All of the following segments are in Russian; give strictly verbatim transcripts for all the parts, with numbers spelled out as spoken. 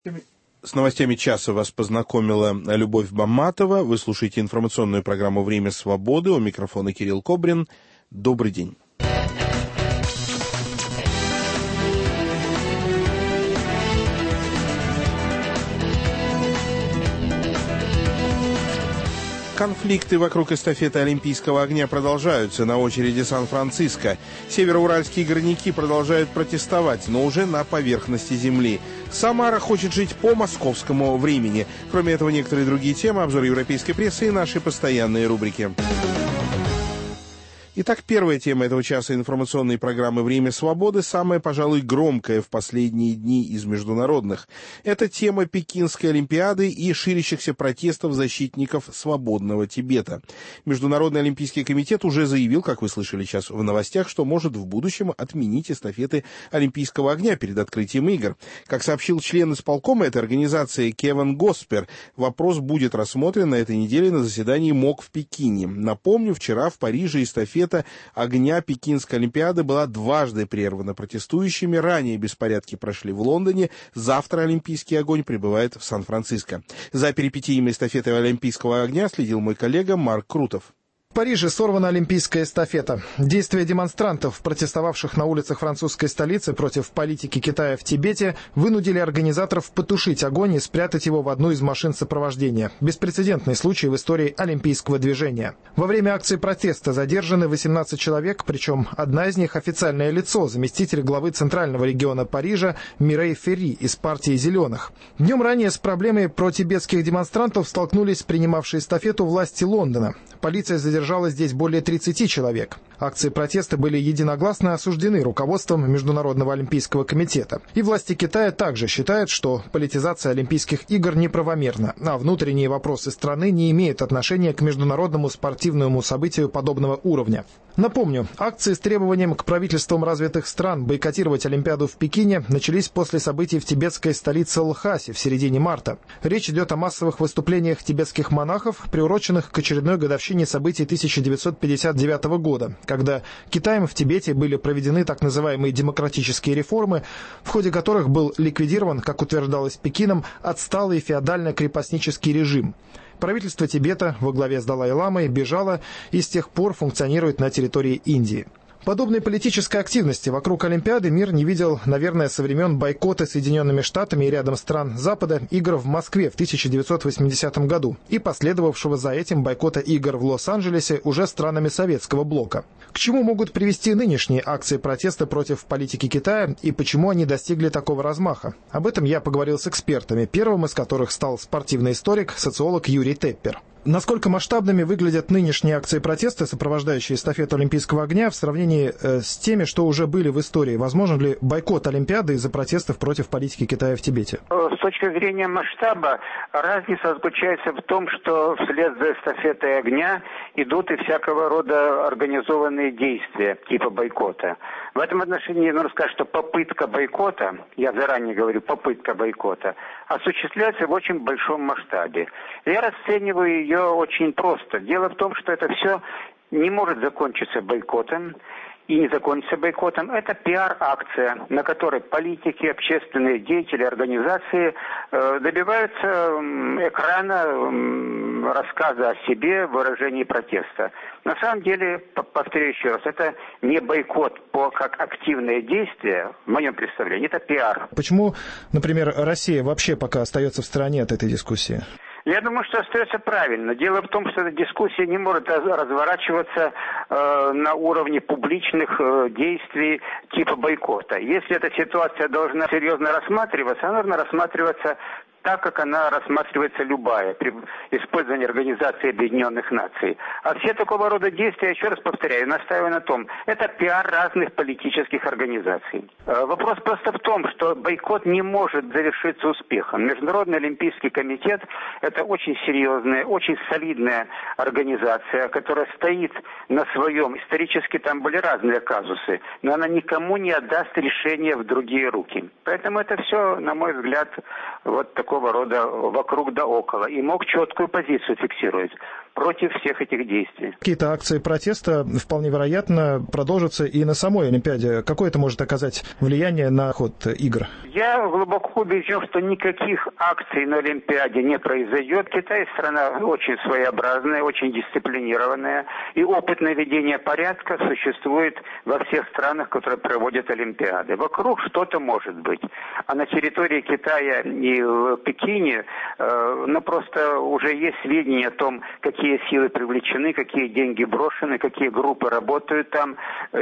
С новостями часа вас познакомила Любовь Баматова. Вы слушаете информационную программу «Время свободы». У микрофона Кирилл Кобрин. Добрый день. Конфликты вокруг эстафеты Олимпийского огня продолжаются. На очереди Сан-Франциско. Североуральские горняки продолжают протестовать, но уже на поверхности земли. Самара хочет жить по московскому времени. Кроме этого, некоторые другие темы, обзор европейской прессы и наши постоянные рубрики. Итак, первая тема этого часа информационной программы «Время свободы», самая, пожалуй, громкая в последние дни из международных. Это тема Пекинской Олимпиады и ширящихся протестов защитников свободного Тибета. Международный Олимпийский комитет уже заявил, как вы слышали сейчас в новостях, что может в будущем отменить эстафеты Олимпийского огня перед открытием игр. Как сообщил член исполкома этой организации Кевин Госпер, вопрос будет рассмотрен на этой неделе на заседании МОК в Пекине. Напомню, вчера в Париже эстафета огня Пекинской Олимпиады была дважды прервана протестующими. Ранее беспорядки прошли в Лондоне. Завтра Олимпийский огонь прибывает в Сан-Франциско. За перипетиями эстафеты Олимпийского огня следил мой коллега Марк Крутов. В Париже сорвана олимпийская эстафета. Действия демонстрантов, протестовавших на улицах французской столицы против политики Китая в Тибете, вынудили организаторов потушить огонь и спрятать его в одну из машин сопровождения. Беспрецедентный случай в истории олимпийского движения. Во время акции протеста задержаны восемнадцать человек, причем одна из них официальное лицо, заместитель главы Центрального региона Парижа Мирей Ферри из партии «Зеленых». Днем ранее с проблемой протибетских демонстрантов столкнулись принимавшие эстафету власти Лондона. Полиция задержала здесь более тридцати человек. Акции протеста были единогласно осуждены руководством Международного олимпийского комитета. И власти Китая также считают, что политизация Олимпийских игр неправомерна, а внутренние вопросы страны не имеют отношения к международному спортивному событию подобного уровня. Напомню, акции с требованием к правительствам развитых стран бойкотировать Олимпиаду в Пекине начались после событий в тибетской столице Лхасе в середине марта. Речь идет о массовых выступлениях тибетских монахов, приуроченных к очередной годовщине событий тысяча девятьсот пятьдесят девятого года, когда Китаем в Тибете были проведены так называемые демократические реформы, в ходе которых был ликвидирован, как утверждалось Пекином, отсталый феодально-крепостнический режим. Правительство Тибета во главе с Далай-ламой бежало и с тех пор функционирует на территории Индии. Подобной политической активности вокруг Олимпиады мир не видел, наверное, со времен бойкота Соединенными Штатами и рядом стран Запада игр в Москве в тысяча девятьсот восьмидесятом году и последовавшего за этим бойкота игр в Лос-Анджелесе уже странами советского блока. К чему могут привести нынешние акции протеста против политики Китая и почему они достигли такого размаха? Об этом я поговорил с экспертами, первым из которых стал спортивный историк, социолог Юрий Теппер. Насколько масштабными выглядят нынешние акции протеста, сопровождающие эстафету Олимпийского огня, в сравнении э, с теми, что уже были в истории? Возможен ли бойкот Олимпиады из-за протестов против политики Китая в Тибете? С точки зрения масштаба, разница заключается в том, что вслед за эстафетой огня идут и всякого рода организованные действия типа бойкота. В этом отношении нужно сказать, что попытка бойкота, я заранее говорю, попытка бойкота, осуществляется в очень большом масштабе. Я расцениваю ее очень просто. Дело в том, что это все не может закончиться бойкотом и не закончится бойкотом. Это пиар-акция, на которой политики, общественные деятели, организации э, добиваются э, экрана, э, рассказа о себе, выражения протеста. На самом деле, повторю еще раз, это не бойкот по как активное действие, в моем представлении, это пиар. Почему, например, Россия вообще пока остается в стороне от этой дискуссии? Я думаю, что остается правильно. Дело в том, что эта дискуссия не может разворачиваться э, на уровне публичных э, действий типа бойкота. Если эта ситуация должна серьезно рассматриваться, она должна рассматриваться так, как она рассматривается любая при использовании Организации Объединенных Наций. А все такого рода действия, еще раз повторяю, настаиваю на том, это пиар разных политических организаций. Вопрос просто в том, что бойкот не может завершиться успехом. Международный Олимпийский комитет – это очень серьезная, очень солидная организация, которая стоит на своем. Исторически там были разные казусы, но она никому не отдаст решение в другие руки. Поэтому это все, на мой взгляд, вот такой такого рода вокруг да около и мог четкую позицию фиксировать против всех этих действий. Какие-то акции протеста, вполне вероятно, продолжатся и на самой Олимпиаде. Какое это может оказать влияние на ход игр? Я глубоко убежден, что никаких акций на Олимпиаде не произойдет. Китай страна очень своеобразная, очень дисциплинированная, и опыт наведения порядка существует во всех странах, которые проводят Олимпиады. Вокруг что-то может быть. А на территории Китая и в Пекине э, ну, просто уже есть сведения о том, какие силы привлечены, какие деньги брошены, какие группы работают там.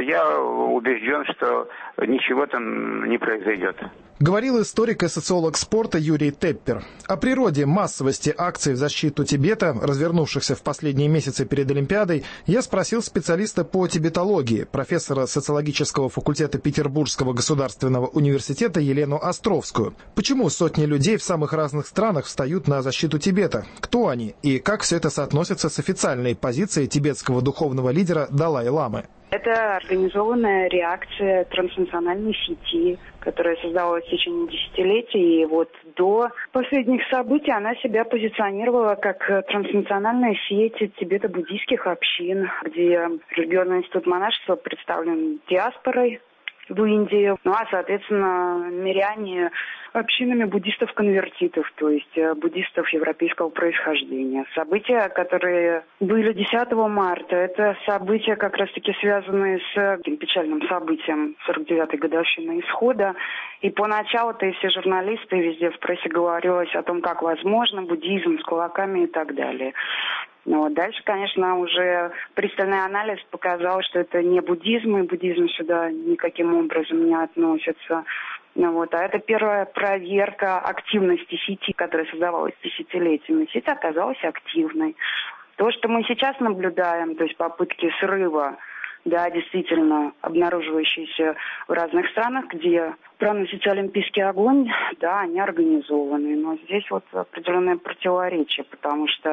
Я убежден, что ничего там не произойдет. Говорил историк и социолог спорта Юрий Теппер. О природе массовости акций в защиту Тибета, развернувшихся в последние месяцы перед Олимпиадой, я спросил специалиста по тибетологии, профессора социологического факультета Петербургского государственного университета Елену Островскую. Почему сотни людей в самых разных странах встают на защиту Тибета? Кто они? И как все это соотносится с официальной позицией тибетского духовного лидера Далай-ламы? Это организованная реакция транснациональной сети, которая создалась в течение десятилетий. И вот до последних событий она себя позиционировала как транснациональная сеть тибето-буддийских общин, где религиозный институт монашества представлен диаспорой в Индии. Ну а, соответственно, миряне общинами буддистов-конвертитов, то есть буддистов европейского происхождения. События, которые были десятого марта, это события, как раз-таки связанные с этим печальным событием сорок девятой годовщины исхода. И поначалу-то и все журналисты, везде в прессе говорилось о том, как возможно буддизм с кулаками и так далее. Ну, вот дальше, конечно, уже пристальный анализ показал, что это не буддизм, и буддизм сюда никаким образом не относится. Ну, вот. А это первая проверка активности сети, которая создавалась десятилетиями. Сеть оказалась активной. То, что мы сейчас наблюдаем, то есть попытки срыва, да, действительно обнаруживающиеся в разных странах, где проносится олимпийский огонь, да, они организованы. Но здесь вот определенное противоречие, потому что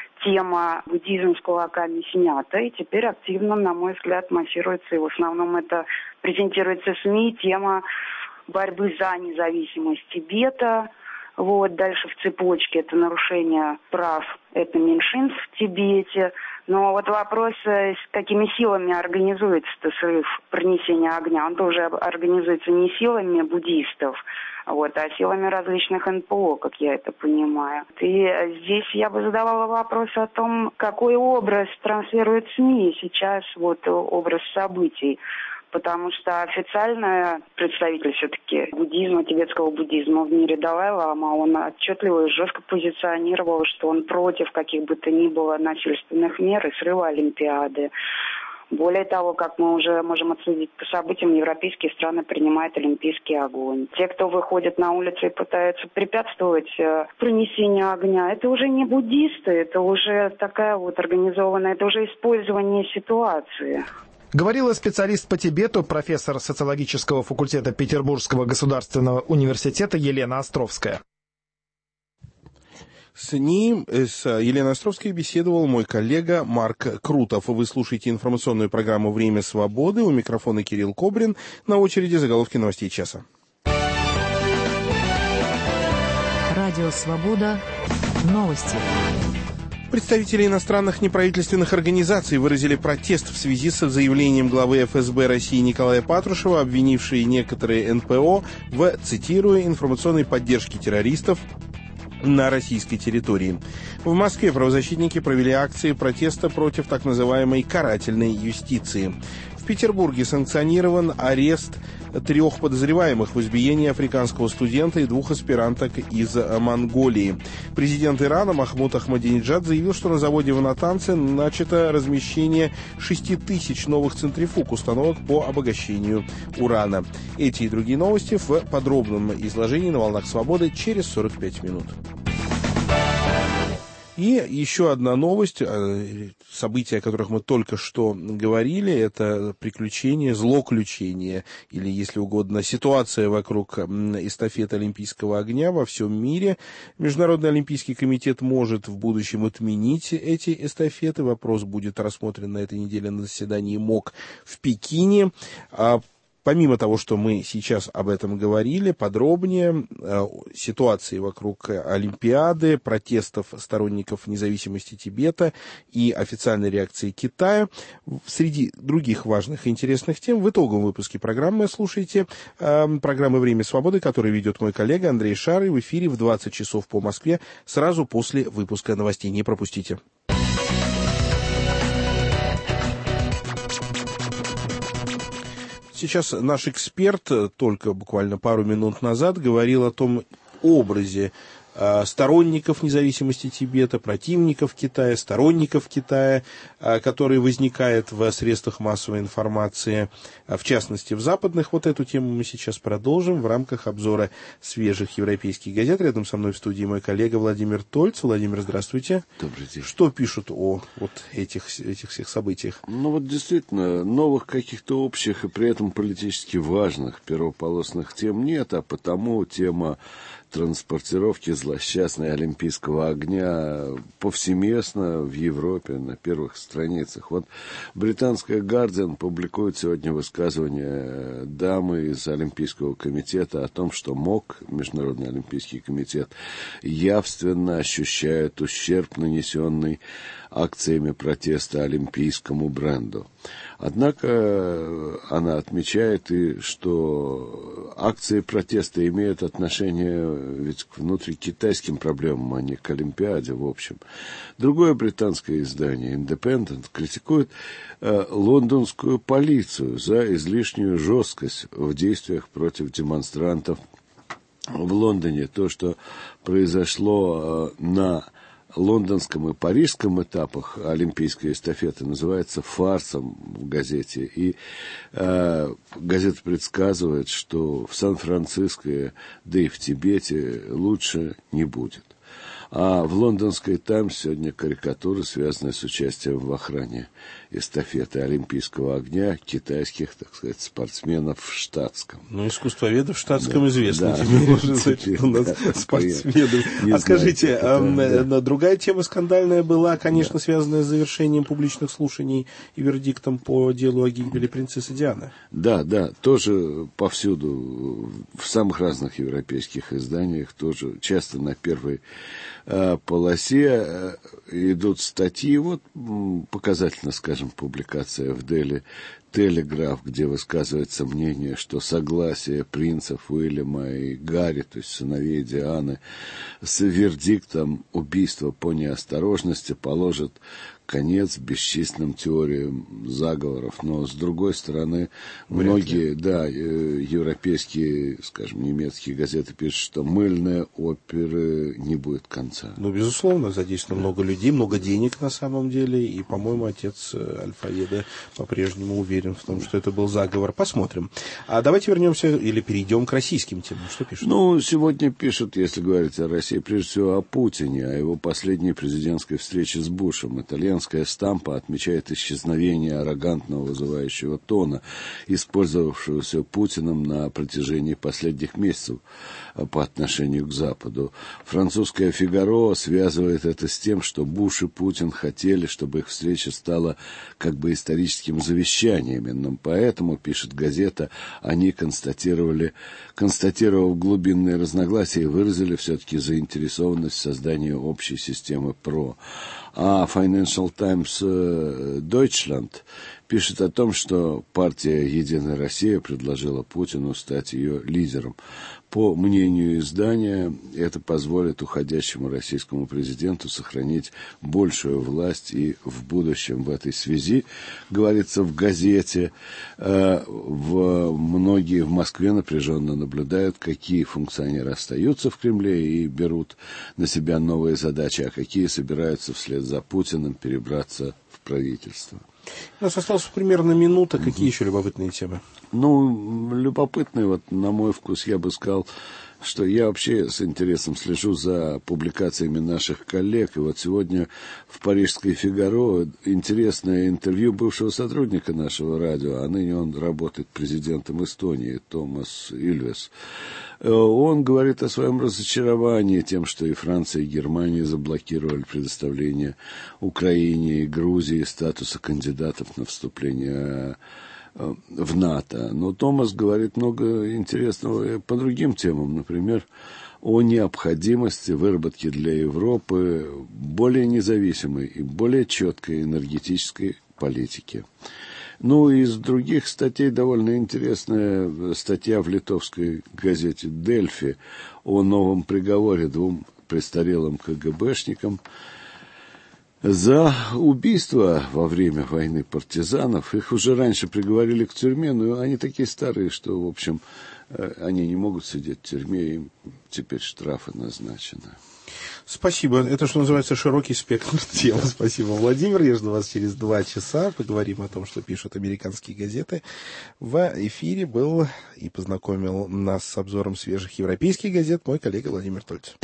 тема буддизм с кулаками снята, и теперь активно, на мой взгляд, массируется, и в основном это презентируется СМИ, тема борьбы за независимость Тибета. Вот, дальше в цепочке это нарушение прав этноменьшинств в Тибете. Но вот вопрос, с какими силами организуется срыв пронесения огня, он тоже организуется не силами буддистов, вот, а силами различных эн пэ о, как я это понимаю. И здесь я бы задавала вопрос о том, какой образ транслирует СМИ сейчас, вот образ событий. Потому что официально представитель все-таки буддизма, тибетского буддизма в мире Далай-лама, он отчетливо и жестко позиционировал, что он против каких бы то ни было насильственных мер и срыва Олимпиады. Более того, как мы уже можем отследить по событиям, европейские страны принимают олимпийский огонь. Те, кто выходит на улицы и пытаются препятствовать э, пронесению огня, это уже не буддисты, это уже такая вот организованная, это уже использование ситуации. Говорила специалист по Тибету, профессор социологического факультета Петербургского государственного университета Елена Островская. С ним, с Еленой Островской, беседовал мой коллега Марк Крутов. Вы слушаете информационную программу «Время свободы». У микрофона Кирилл Кобрин. На очереди заголовки новостей часа. Радио «Свобода». Новости. Представители иностранных неправительственных организаций выразили протест в связи с заявлением главы эф эс бэ России Николая Патрушева, обвинившей некоторые эн пэ о в, цитирую, информационной поддержке террористов на российской территории. В Москве правозащитники провели акции протеста против так называемой карательной юстиции. В Петербурге санкционирован арест трех подозреваемых в избиении африканского студента и двух аспиранток из Монголии. Президент Ирана Махмуд Ахмадинеджад заявил, что на заводе в Натанце начато размещение шести тысяч новых центрифуг, установок по обогащению урана. Эти и другие новости в подробном изложении на «Волнах Свободы» через сорок пять минут. И еще одна новость, события, о которых мы только что говорили, это приключение, злоключение, или, если угодно, ситуация вокруг эстафеты Олимпийского огня во всем мире. Международный олимпийский комитет может в будущем отменить эти эстафеты. Вопрос будет рассмотрен на этой неделе на заседании МОК в Пекине. помимо того, что мы сейчас об этом говорили, подробнее э, ситуации вокруг Олимпиады, протестов сторонников независимости Тибета и официальной реакции Китая, среди других важных и интересных тем, в итоговом выпуске программы слушайте э, программы «Время свободы», которую ведет мой коллега Андрей Шарый в эфире в двадцать часов по Москве, сразу после выпуска новостей. Не пропустите. Сейчас наш эксперт только буквально пару минут назад говорил о том образе сторонников независимости Тибета, противников Китая, сторонников Китая, который возникает в средствах массовой информации, в частности в западных. Вот эту тему мы сейчас продолжим в рамках обзора свежих европейских газет. Рядом со мной в студии мой коллега Владимир Тольц. Владимир, здравствуйте. Добрый день. Что пишут о вот этих, этих всех событиях? Ну вот действительно, новых каких-то общих и при этом политически важных первополосных тем нет, а потому тема транспортировки злосчастной олимпийского огня повсеместно в Европе на первых страницах. Вот британская «Гардиан» публикует сегодня высказывание дамы из Олимпийского комитета о том, что МОК, Международный олимпийский комитет, явственно ощущает ущерб, нанесенный акциями протеста олимпийскому бренду. Однако она отмечает и, что акции протеста имеют отношение ведь к внутрикитайским проблемам, а не к Олимпиаде в общем. Другое британское издание «Independent» критикует э, лондонскую полицию за излишнюю жесткость в действиях против демонстрантов в Лондоне. То, что произошло э, на лондонском и парижском этапах олимпийской эстафеты, называется фарсом в газете. И э, газета предсказывает, что в Сан-Франциско, да и в Тибете лучше не будет. А в лондонской «Таймс» сегодня карикатуры, связанные с участием в охране эстафеты Олимпийского огня китайских, так сказать, спортсменов в штатском. Ну, искусствоведов в штатском да, известно. Да, Тебе можно сказать, что у нас да, спортсменов. А скажите, а, да. другая тема скандальная была, конечно, да. связанная с завершением публичных слушаний и вердиктом по делу о гибели принцессы Дианы. Да, да, тоже повсюду, в самых разных европейских изданиях, тоже часто на первой полосе идут статьи. Вот показательно, скажем, публикация в Daily Telegraph, где высказывается мнение, что согласие принцев Уильяма и Гарри, то есть сыновей Дианы, с вердиктом убийства по неосторожности положит конец бесчисленным теориям заговоров. Но, с другой стороны, Вряд многие ли. да, европейские, скажем, немецкие газеты пишут, что мыльной оперы не будет конца. Ну, безусловно, задействовано много людей, много денег на самом деле, и, по-моему, отец Аль-Фаеда по-прежнему уверен в том, что это был заговор. Посмотрим. А давайте вернемся или перейдем к российским темам. Что пишут? Ну, сегодня пишут, если говорить о России, прежде всего о Путине, о его последней президентской встрече с Бушем. Итальянская «Стампа» отмечает исчезновение аррогантного вызывающего тона, использовавшегося Путиным на протяжении последних месяцев по отношению к Западу. Французская «Фигаро» связывает это с тем, что Буш и Путин хотели, чтобы их встреча стала как бы историческим завещанием. Именно поэтому, пишет газета, они констатировали, констатировав глубинные разногласия, выразили все-таки заинтересованность в создании общей системы ПРО. А Financial Times Deutschland пишет о том, что партия «Единая Россия» предложила Путину стать ее лидером. По мнению издания, это позволит уходящему российскому президенту сохранить большую власть и в будущем. В этой связи, говорится в газете, в, многие в Москве напряженно наблюдают, какие функционеры остаются в Кремле и берут на себя новые задачи, а какие собираются вслед за Путиным перебраться в правительство. У нас осталась примерно минута. Какие еще любопытные темы? Ну, любопытные, вот, на мой вкус, я бы сказал, что я вообще с интересом слежу за публикациями наших коллег. И вот сегодня в парижской «Фигаро» интересное интервью бывшего сотрудника нашего радио, а ныне он работает президентом Эстонии, Томас Ильвес. Он говорит о своем разочаровании тем, что и Франция, и Германия заблокировали предоставление Украине и Грузии статуса кандидатов на вступление в НАТО. Но Томас говорит много интересного по другим темам, например, о необходимости выработки для Европы более независимой и более четкой энергетической политики. Ну, из других статей довольно интересная статья в литовской газете «Дельфи» о новом приговоре двум престарелым КГБшникам за убийство во время войны партизанов. Их уже раньше приговорили к тюрьме, но они такие старые, что, в общем, они не могут сидеть в тюрьме, им теперь штрафы назначены. Спасибо. Это, что называется, широкий спектр тем. Спасибо, Владимир. Я жду вас через два часа. Поговорим о том, что пишут американские газеты. В эфире был и познакомил нас с обзором свежих европейских газет мой коллега Владимир Тольцев.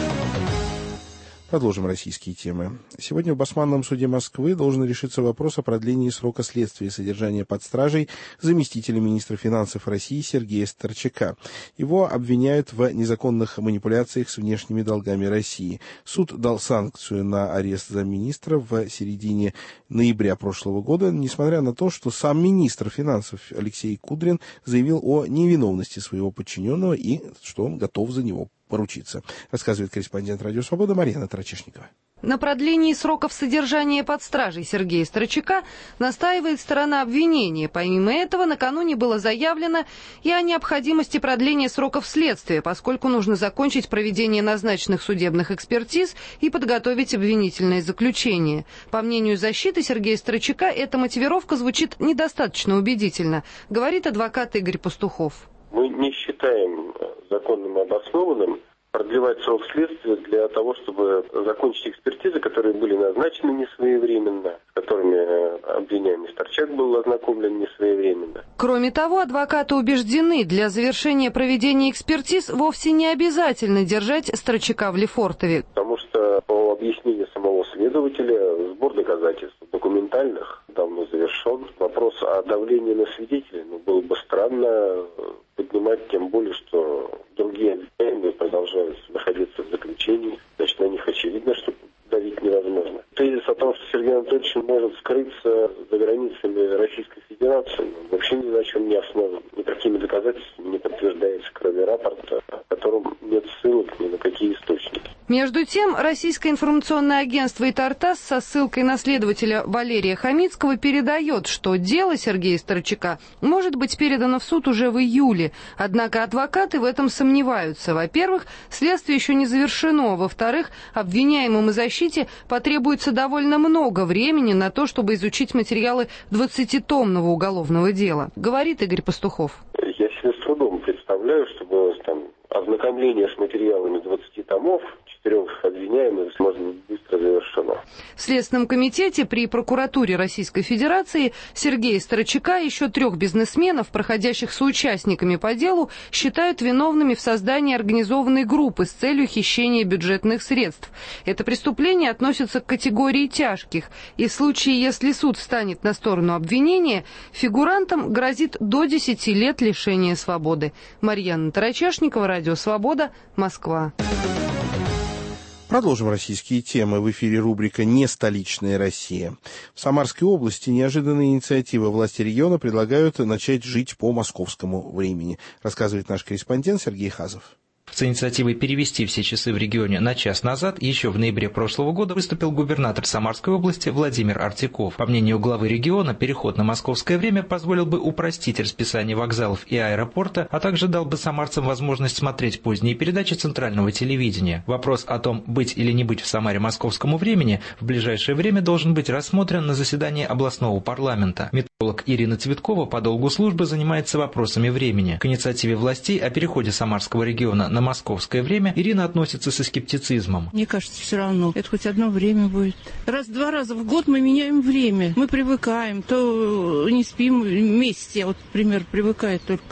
Продолжим российские темы. Сегодня в Басманном суде Москвы должен решиться вопрос о продлении срока следствия и содержания под стражей заместителя министра финансов России Сергея Старчака. Его обвиняют в незаконных манипуляциях с внешними долгами России. Суд дал санкцию на арест замминистра в середине ноября прошлого года, несмотря на то, что сам министр финансов Алексей Кудрин заявил о невиновности своего подчиненного и что он готов за него поручиться, рассказывает корреспондент «Радио Свобода» Марьяна Тарачешникова. На продлении сроков содержания под стражей Сергея Старчака настаивает сторона обвинения. Помимо этого, накануне было заявлено и о необходимости продления сроков следствия, поскольку нужно закончить проведение назначенных судебных экспертиз и подготовить обвинительное заключение. По мнению защиты Сергея Старчака, эта мотивировка звучит недостаточно убедительно, говорит адвокат Игорь Пастухов. Мы не считаем законным и обоснованным продлевать срок следствия для того, чтобы закончить экспертизы, которые были назначены несвоевременно, с которыми обвиняемый Старчак был ознакомлен несвоевременно. Кроме того, адвокаты убеждены, для завершения проведения экспертиз вовсе не обязательно держать Старчака в Лефортове. Потому что, по объяснению самого следователя, сбор доказательств документальных давно завершен. Вопрос о давлении на свидетелей, ну, было бы странно поднимать, тем более, что другие обвиняемые продолжают находиться в заключении. Значит, на них очевидно, что давить невозможно. Тезис о том, что Сергей Анатольевич может скрыться за границами Российской Федерации, вообще ни на чем не основан. Никакими доказательствами не подтверждается, кроме рапорта, в котором нет ссылок ни на какие источники. Между тем, российское информационное агентство «Итартасс» со ссылкой на следователя Валерия Хамицкого передает, что дело Сергея Старчака может быть передано в суд уже в июле. Однако адвокаты в этом сомневаются. Во-первых, следствие еще не завершено. Во-вторых, обвиняемым и защите потребуется довольно много времени на то, чтобы изучить материалы двадцатитомного уголовного дела, говорит Игорь Пастухов. Я себе с трудом представляю, чтобы там ознакомление с материалами двадцати томов четырех обвиняемых может быть быстро завершено. В Следственном комитете при прокуратуре Российской Федерации Сергея Старчака и еще трех бизнесменов, проходящих соучастниками по делу, считают виновными в создании организованной группы с целью хищения бюджетных средств. Это преступление относится к категории тяжких, и в случае, если суд встанет на сторону обвинения, фигурантам грозит до десяти лет лишения свободы. Марьяна Тарачешникова, Радио Свобода, Москва. Продолжим российские темы. В эфире рубрика «Не столичная Россия». В Самарской области неожиданные инициативы власти региона предлагают начать жить по московскому времени, рассказывает наш корреспондент Сергей Хазов. С инициативой перевести все часы в регионе на час назад еще в ноябре прошлого года выступил губернатор Самарской области Владимир Артиков. По мнению главы региона, переход на московское время позволил бы упростить расписание вокзалов и аэропорта, а также дал бы самарцам возможность смотреть поздние передачи центрального телевидения. Вопрос о том, быть или не быть в Самаре московскому времени, в ближайшее время должен быть рассмотрен на заседании областного парламента. Метеоролог Ирина Цветкова по долгу службы занимается вопросами времени. К инициативе властей о переходе Самарского региона на московское время Ирина относится со скептицизмом. Мне кажется, все равно. Это хоть одно время будет. Раз-два раза в год мы меняем время. Мы привыкаем. То не спим вместе. Вот, например, привыкает только. А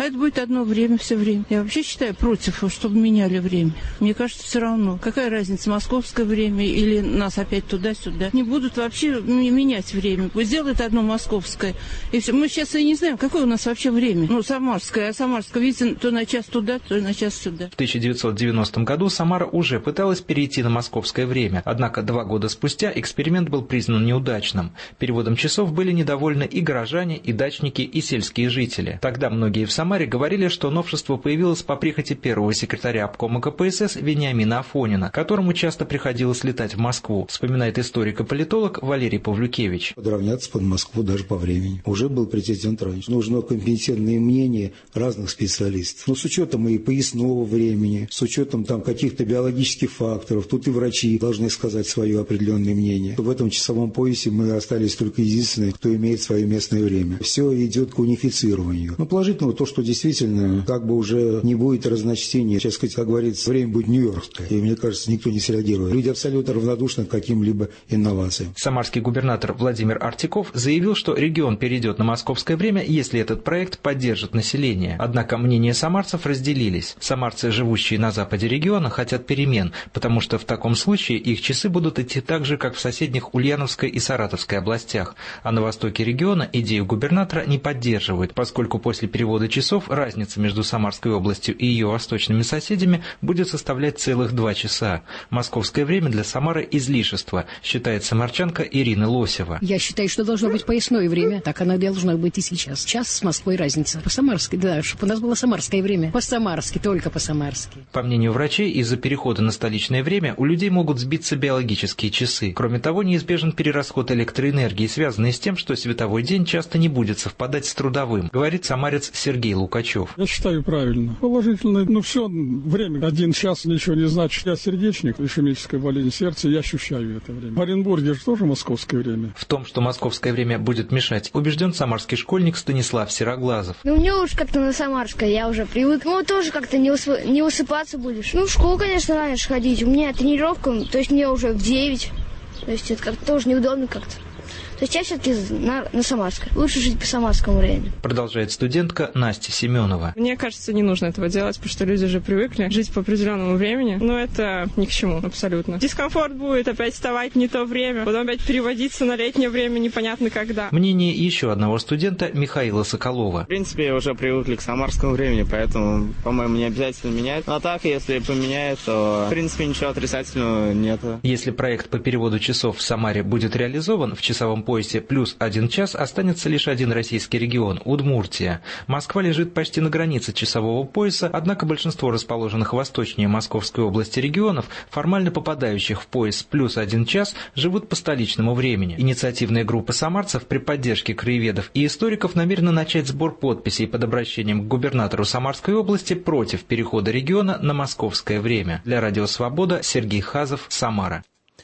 это будет одно время все время. Я вообще считаю против, чтобы меняли время. Мне кажется, все равно. Какая разница, московское время или нас опять туда-сюда. Не будут вообще менять время. Пусть сделают одно московское. И все. Мы сейчас и не знаем, какое у нас вообще время. Ну, самарское. А самарское, видите, то на час туда, то на час сюда. В тысяча девятьсот девяностом году Самара уже пыталась перейти на московское время. Однако два года спустя эксперимент был признан неудачным. Переводом часов были недовольны и горожане, и дачники, и сельские жители. Тогда многие в Самаре говорили, что новшество появилось по прихоти первого секретаря обкома ка пэ эс эс Вениамина Афонина, которому часто приходилось летать в Москву, вспоминает историк и политолог Валерий Павлюкевич. Подравняться под Москву даже по времени. Уже был прецедент раньше. Нужно компетентное мнение разных специалистов. Но с учетом и поясного времени, с учетом там каких-то биологических факторов, тут и врачи должны сказать свое определенное мнение. В этом часовом поясе мы остались только единственные, кто имеет свое местное время. Все идет к унифицированию. Но положительного то, что действительно как бы уже не будет разночтения. Сейчас, сказать, как говорится, время будет нью-йоркское. И мне кажется, никто не среагирует. Люди абсолютно равнодушны к каким-либо инновациям. Самарский губернатор Владимир Артиков заявил, что регион перейдет на московское время, если этот проект поддержит население. Однако мнения самарцев разделились. Самарцы, живущие на западе региона, хотят перемен, потому что в таком случае их часы будут идти так же, как в соседних Ульяновской и Саратовской областях. А на востоке региона идею губернатора не поддерживают, поскольку после перевода часов разница между Самарской областью и ее восточными соседями будет составлять целых два часа. Московское время для Самары излишество, считает самарчанка Ирина Лосева. Я считаю, что должно быть поясное время. Так оно должно быть и сейчас. Час с Москвой разница. По-самарски, да, чтобы у нас было самарское время. По-самарски, только по-самарски. По мнению врачей, из-за перехода на столичное время у людей могут сбиться биологические часы. Кроме того, неизбежен перерасход электроэнергии, связанный с тем, что световой день часто не будет совпадать с трудовым, говорит самарец Сергей Лукачев. Я считаю правильно. Положительно, ну все, время один час ничего не значит. Я сердечник, ишемическая болезнь сердца, я ощущаю это время. В Оренбурге же тоже московское время. В том, что московское время будет мешать, убежден самарский школьник Станислав Сероглазов. Ну, мне уж как-то на самарское, я уже привык. Ну, тоже как-то не, усып... не усыпаться будешь. Ну, в школу, конечно, раньше ходить. У меня тренировка, то есть мне уже в девять. То есть это как-то тоже неудобно как-то. То есть я все-таки на, на самарское. Лучше жить по самарскому времени. Продолжает студентка Настя Семенова. Мне кажется, не нужно этого делать, потому что люди же привыкли жить по определенному времени. Но это ни к чему абсолютно. Дискомфорт будет опять вставать не то время, потом опять переводиться на летнее время непонятно когда. Мнение еще одного студента Михаила Соколова. В принципе, уже привыкли к самарскому времени, поэтому, по-моему, не обязательно менять. А так, если поменяют, то, в принципе, ничего отрицательного нет. Если проект по переводу часов в Самаре будет реализован, в часовом поясе плюс один час останется лишь один российский регион – Удмуртия. Москва лежит почти на границе часового пояса, однако большинство расположенных восточнее Московской области регионов, формально попадающих в пояс плюс один час, живут по столичному времени. Инициативная группа самарцев при поддержке краеведов и историков намерена начать сбор подписей под обращением к губернатору Самарской области против перехода региона на московское время. Для Радио Свобода Сергей Хазов, Самара.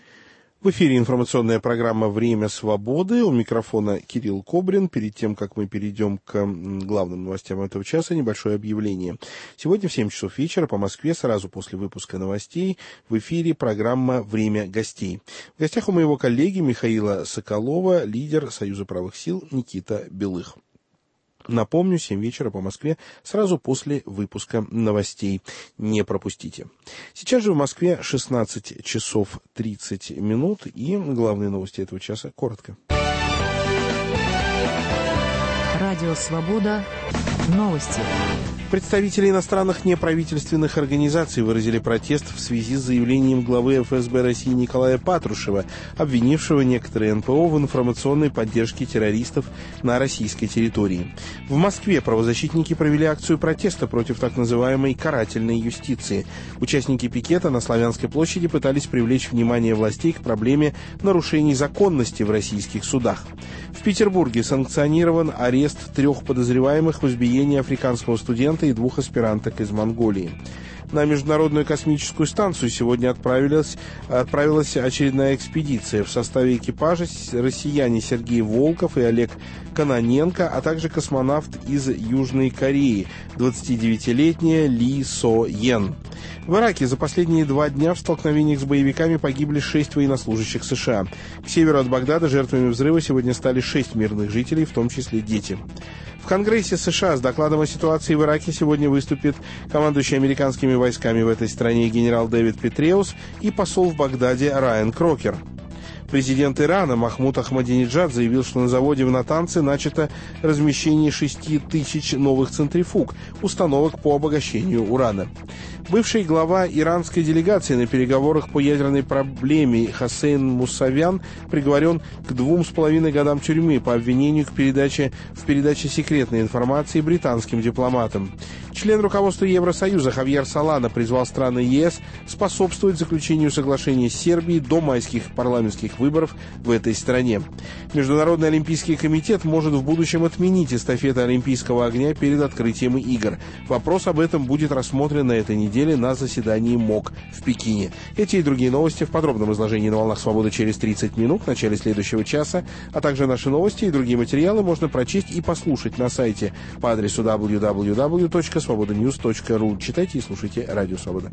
В эфире информационная программа «Время свободы». У микрофона Кирилл Кобрин. Перед тем, как мы перейдем к главным новостям этого часа, небольшое объявление. Сегодня в семь часов вечера по Москве, сразу после выпуска новостей, в эфире программа «Время гостей». В гостях у моего коллеги Михаила Соколова, лидер Союза правых сил Никита Белых. Напомню, семь вечера по Москве, сразу после выпуска новостей. Не пропустите. Сейчас же в Москве шестнадцать часов тридцать минут, и главные новости этого часа коротко. Радио «Свобода». Новости. Представители иностранных неправительственных организаций выразили протест в связи с заявлением главы эф эс бэ России Николая Патрушева, обвинившего некоторые эн пэ о в информационной поддержке террористов на российской территории. В Москве правозащитники провели акцию протеста против так называемой карательной юстиции. Участники пикета на Славянской площади пытались привлечь внимание властей к проблеме нарушений законности в российских судах. В Петербурге санкционирован арест трех подозреваемых в избиении африканского студента и двух аспиранток из Монголии. На Международную космическую станцию сегодня отправилась, отправилась очередная экспедиция. В составе экипажа россияне Сергей Волков и Олег Кононенко, а также космонавт из Южной Кореи, двадцатидевятилетняя Ли Со Йен. В Ираке за последние два дня в столкновениях с боевиками погибли шесть военнослужащих США. К северу от Багдада жертвами взрыва сегодня стали шесть мирных жителей, в том числе дети. В Конгрессе США с докладом о ситуации в Ираке сегодня выступит командующий американскими войсками в этой стране генерал Дэвид Петреус и посол в Багдаде Райан Крокер. Президент Ирана Махмуд Ахмадинеджад заявил, что на заводе в Натанце начато размещение шести тысяч новых центрифуг, установок по обогащению урана. Бывший глава иранской делегации на переговорах по ядерной проблеме Хосейн Мусавян приговорен к двум с половиной годам тюрьмы по обвинению к передаче, в передаче секретной информации британским дипломатам. Член руководства Евросоюза Хавьер Солана призвал страны ЕС способствовать заключению соглашения с Сербией до майских парламентских выборов в этой стране. Международный олимпийский комитет может в будущем отменить эстафеты олимпийского огня перед открытием игр. Вопрос об этом будет рассмотрен на этой неделе на заседании МОК в Пекине. Эти и другие новости в подробном изложении на «Волнах Свободы» через тридцать минут в начале следующего часа, а также наши новости и другие материалы можно прочесть и послушать на сайте по адресу дабл ю дабл ю дабл ю точка свобода ньюс точка ру. Читайте и слушайте Радио Свобода.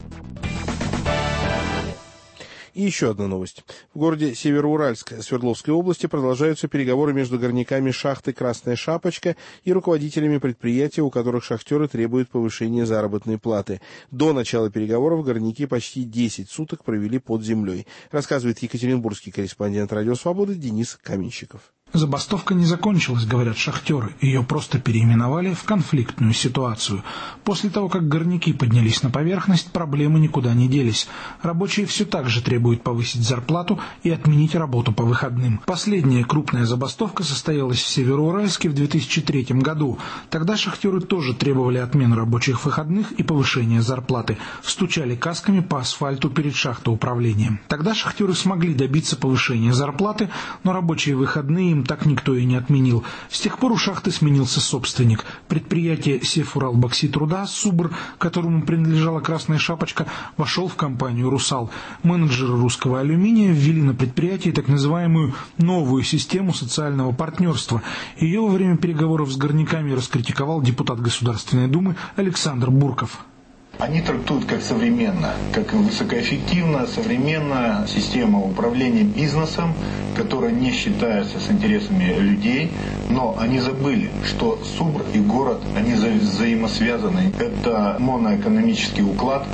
И еще одна новость. В городе Североуральск Свердловской области продолжаются переговоры между горняками шахты «Красная шапочка» и руководителями предприятия, у которых шахтеры требуют повышения заработной платы. До начала переговоров горняки почти десять суток провели под землей, рассказывает екатеринбургский корреспондент «Радио Свободы» Денис Каменщиков. Забастовка не закончилась, говорят шахтеры. Ее просто переименовали в конфликтную ситуацию. После того, как горняки поднялись на поверхность, проблемы никуда не делись. Рабочие все так же требуют повысить зарплату и отменить работу по выходным. Последняя крупная забастовка состоялась в Североуральске в две тысячи третьем году. Тогда шахтеры тоже требовали отмену рабочих выходных и повышения зарплаты. Стучали касками по асфальту перед шахтоуправлением. Тогда шахтеры смогли добиться повышения зарплаты, но рабочие выходные им так никто и не отменил. С тех пор у шахты сменился собственник. Предприятие Севуралбокситруда «Субр», которому принадлежала «Красная шапочка», вошел в компанию «Русал». Менеджеры русского алюминия ввели на предприятии так называемую новую систему социального партнерства. Ее во время переговоров с горняками раскритиковал депутат Государственной Думы Александр Бурков. Они трактуют как современно, как высокоэффективная современная система управления бизнесом, которая не считается с интересами людей, но они забыли, что Субр и город, они взаимосвязаны. Это моноэкономический уклад,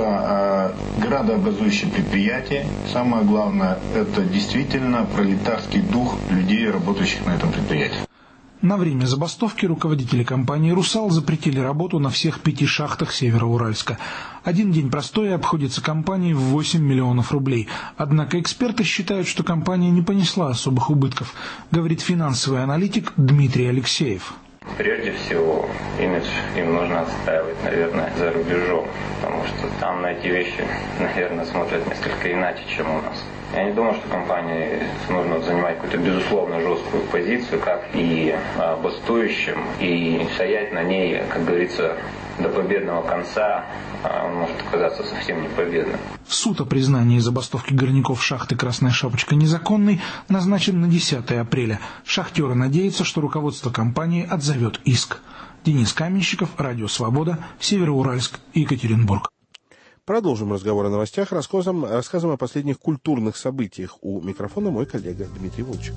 это э, градообразующее предприятие. Самое главное, это действительно пролетарский дух людей, работающих на этом предприятии. На время забастовки руководители компании «Русал» запретили работу на всех пяти шахтах Североуральска. Один день простоя обходится компании в восемь миллионов рублей. Однако эксперты считают, что компания не понесла особых убытков, говорит финансовый аналитик Дмитрий Алексеев. Прежде всего, имидж им нужно отстаивать, наверное, за рубежом, потому что там на эти вещи, наверное, смотрят несколько иначе, чем у нас. Я не думаю, что компании нужно занимать какую-то безусловно жесткую позицию, как и а, бастующим, и стоять на ней, как говорится, до победного конца, а, он может оказаться совсем не победным. Суд о признании забастовки горняков шахты «Красная шапочка» незаконной назначен на десятое апреля. Шахтеры надеются, что руководство компании отзовет иск. Денис Каменщиков, Радио Свобода, Североуральск, Екатеринбург. Продолжим разговор о новостях, рассказом, рассказом о последних культурных событиях. У микрофона мой коллега Дмитрий Волчек.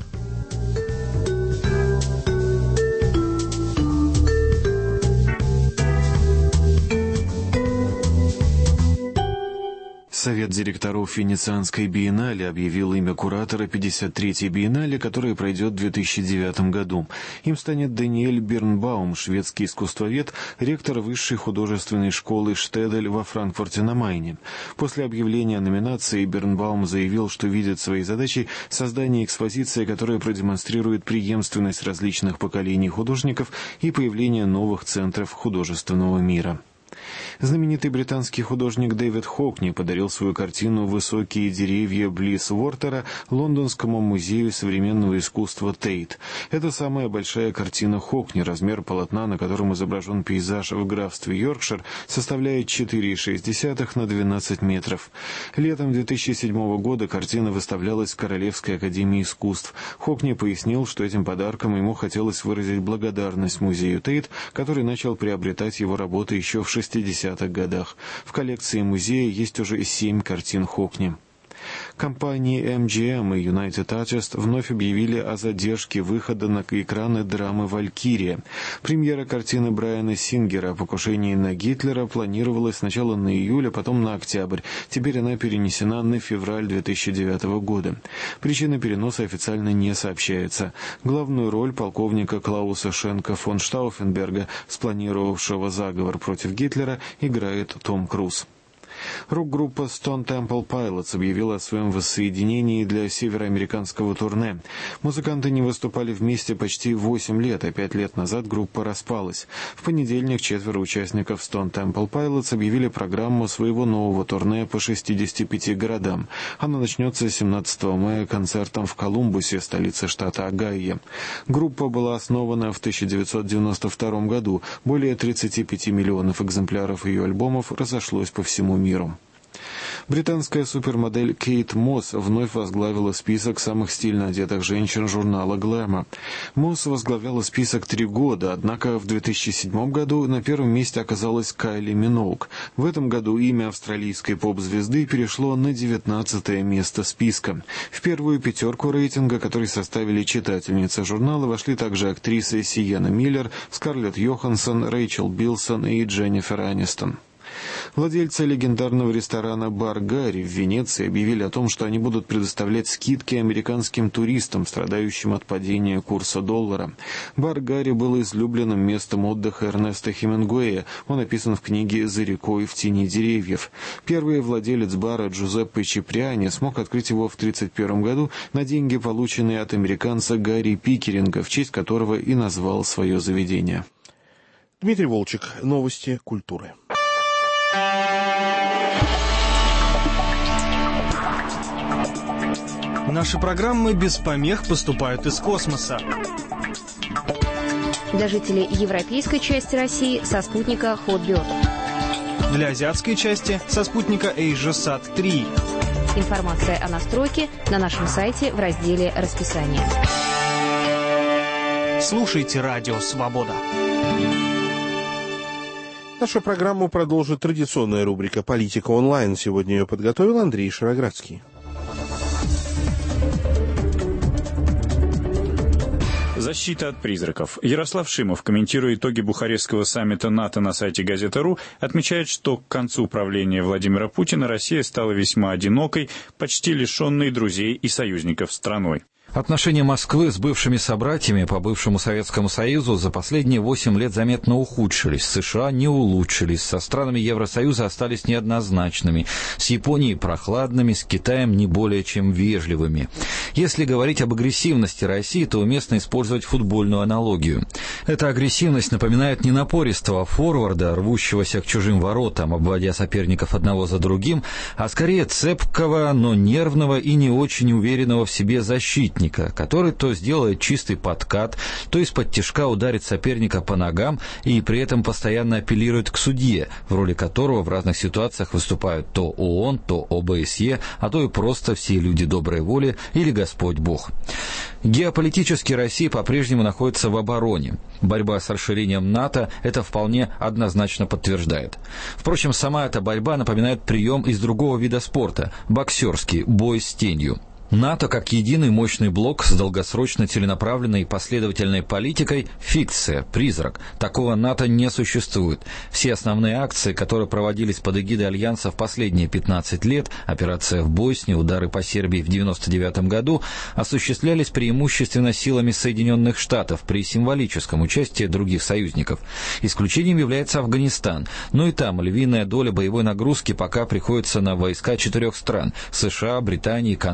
Совет директоров Венецианской биеннале объявил имя куратора пятьдесят третьей биеннале, которая пройдет в две тысячи девятом году. Им станет Даниэль Бирнбаум, шведский искусствовед, ректор высшей художественной школы Штедель во Франкфурте на Майне. После объявления о номинации Бирнбаум заявил, что видит своей задачей создание экспозиции, которая продемонстрирует преемственность различных поколений художников и появление новых центров художественного мира. Знаменитый британский художник Дэвид Хокни подарил свою картину «Высокие деревья близ Уортера» Лондонскому музею современного искусства Тейт. Это самая большая картина Хокни, размер полотна, на котором изображен пейзаж в графстве Йоркшир, составляет четыре и шесть десятых на двенадцать метров. Летом две тысячи седьмого года картина выставлялась в Королевской академии искусств. Хокни пояснил, что этим подарком ему хотелось выразить благодарность музею Тейт, который начал приобретать его работы еще в шестидесятых годах. В коллекции музея есть уже семь картин Хокни. Компании эм джи эм и United Artists вновь объявили о задержке выхода на экраны драмы «Валькирия». Премьера картины Брайана Сингера о покушении на Гитлера планировалась сначала на июль, а потом на октябрь. Теперь она перенесена на февраль две тысячи девятого года. Причина переноса официально не сообщается. Главную роль полковника Клауса Шенка фон Штауфенберга, спланировавшего заговор против Гитлера, играет Том Круз. Рок-группа Stone Temple Pilots объявила о своем воссоединении для североамериканского турне. Музыканты не выступали вместе почти восемь лет, а пять лет назад группа распалась. В понедельник четверо участников Stone Temple Pilots объявили программу своего нового турне по шестидесяти пяти городам. Она начнется семнадцатого мая концертом в Колумбусе, столице штата Огайо. Группа была основана в тысяча девятьсот девяносто втором году. Более тридцати пяти миллионов экземпляров ее альбомов разошлось по всему миру. Британская супермодель Кейт Мосс вновь возглавила список самых стильно одетых женщин журнала Glamour. Мосс возглавляла список три года, однако в две тысячи седьмом году на первом месте оказалась Кайли Миноуг. В этом году имя австралийской поп-звезды перешло на девятнадцатое место списка. В первую пятерку рейтинга, который составили читательницы журнала, вошли также актрисы Сиенна Миллер, Скарлетт Йоханссон, Рэйчел Билсон и Дженнифер Анистон. Владельцы легендарного ресторана «Бар Гарри» в Венеции объявили о том, что они будут предоставлять скидки американским туристам, страдающим от падения курса доллара. «Бар Гарри» был излюбленным местом отдыха Эрнеста Хемингуэя. Он описан в книге «За рекой в тени деревьев». Первый владелец бара Джузеппе Чиприани смог открыть его в тридцать первом году на деньги, полученные от американца Гарри Пикеринга, в честь которого и назвал свое заведение. Дмитрий Волчек. Новости культуры. Наши программы без помех поступают из космоса. Для жителей европейской части России со спутника Hotbird. Для азиатской части со спутника AsiaSat три. Информация о настройке на нашем сайте в разделе «Расписание». Слушайте Радио Свобода. Нашу программу продолжит традиционная рубрика «Политика онлайн». Сегодня ее подготовил Андрей Шароградский. Защита от призраков. Ярослав Шимов, комментируя итоги Бухарестского саммита НАТО на сайте Газета.ру, отмечает, что к концу правления Владимира Путина Россия стала весьма одинокой, почти лишенной друзей и союзников страной. Отношения Москвы с бывшими собратьями по бывшему Советскому Союзу за последние восемь лет заметно ухудшились. С США не улучшились, со странами Евросоюза остались неоднозначными, с Японией прохладными, с Китаем не более чем вежливыми. Если говорить об агрессивности России, то уместно использовать футбольную аналогию. Эта агрессивность напоминает не напористого форварда, рвущегося к чужим воротам, обводя соперников одного за другим, а скорее цепкого, но нервного и не очень уверенного в себе защитника, который то сделает чистый подкат, то из-под тишка ударит соперника по ногам и при этом постоянно апеллирует к судье, в роли которого в разных ситуациях выступают то ООН, то ОБСЕ, а то и просто все люди доброй воли или Господь Бог. Геополитически Россия по-прежнему находится в обороне. Борьба с расширением НАТО это вполне однозначно подтверждает. Впрочем, сама эта борьба напоминает прием из другого вида спорта – боксерский, бой с тенью. НАТО как единый мощный блок с долгосрочно целенаправленной и последовательной политикой – фикция, призрак. Такого НАТО не существует. Все основные акции, которые проводились под эгидой Альянса в последние пятнадцать лет, операция в Боснии, удары по Сербии в девяносто девятом году, осуществлялись преимущественно силами Соединенных Штатов при символическом участии других союзников. Исключением является Афганистан. Но и там львиная доля боевой нагрузки пока приходится на войска четырех стран – США, Британии, Канады и